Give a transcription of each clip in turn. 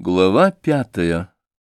Глава 5.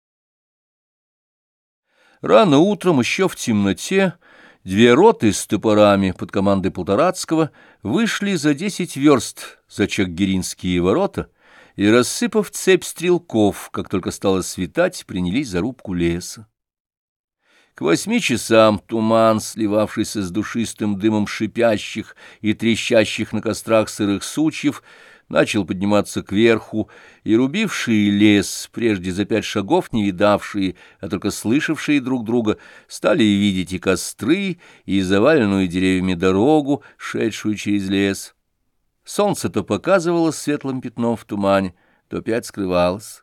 Рано утром, еще в темноте, две роты с топорами под командой Полторацкого вышли за 10 верст за Чаггиринские ворота и, рассыпав цепь стрелков, как только стало светать, принялись за рубку леса. К 8 часам туман, сливавшийся с душистым дымом шипящих и трещащих на кострах сырых сучьев, начал подниматься кверху, и рубившие лес, прежде за 5 шагов не видавшие, а только слышавшие друг друга, стали видеть и костры, и заваленную деревьями дорогу, шедшую через лес. Солнце то показывало светлым пятном в тумане, то опять скрывалось.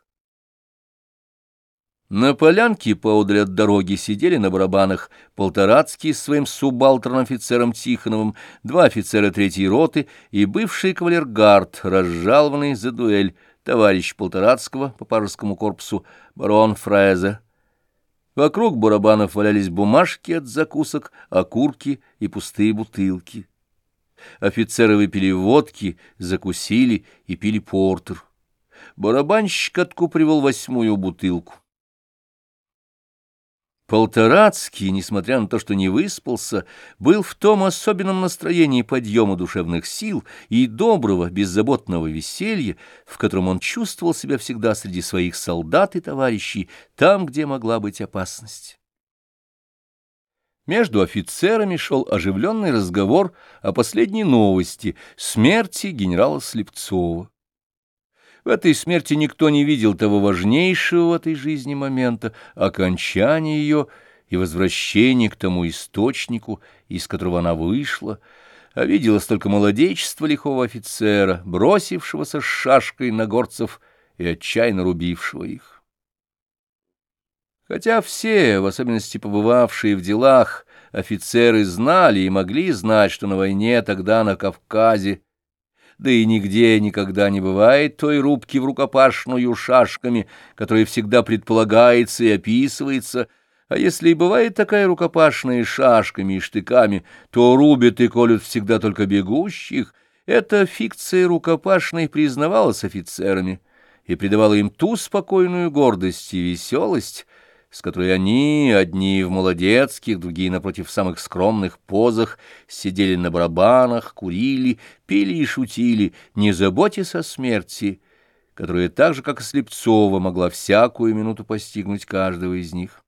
На полянке поодаль от дороги сидели на барабанах Полторацкий с своим субалтерн-офицером Тихоновым, 2 офицера 3-й роты и бывший кавалергард, разжалованный за дуэль, товарищ Полторацкого по Пажескому корпусу барон Фрезе. Вокруг барабанов валялись бумажки от закусок, окурки и пустые бутылки. Офицеры выпили водки, закусили и пили портер. Барабанщик откупоривал 8-ю бутылку. Полторацкий, несмотря на то, что не выспался, был в том особенном настроении подъема душевных сил и доброго, беззаботного веселья, в котором он чувствовал себя всегда среди своих солдат и товарищей, там, где могла быть опасность. Между офицерами шел оживленный разговор о последней новости — смерти генерала Слепцова. В этой смерти никто не видел того важнейшего в этой жизни момента — окончания ее и возвращения к тому источнику, из которого она вышла, а виделось только молодечество лихого офицера, бросившегося с шашкой на горцев и отчаянно рубившего их. Хотя все, в особенности побывавшие в делах, офицеры знали и могли знать, что на войне тогда на Кавказе, да и нигде никогда не бывает той рубки в рукопашную шашками, которая всегда предполагается и описывается, а если и бывает такая рукопашная шашками и штыками, то рубят и колют всегда только бегущих. Эта фикция рукопашной признавалась офицерами и придавала им ту спокойную гордость и веселость, с которой они, одни в молодецких, другие, напротив, в самых скромных позах, сидели на барабанах, курили, пили и шутили, не заботясь о смерти, которая так же, как и Слепцова, могла всякую минуту постигнуть каждого из них.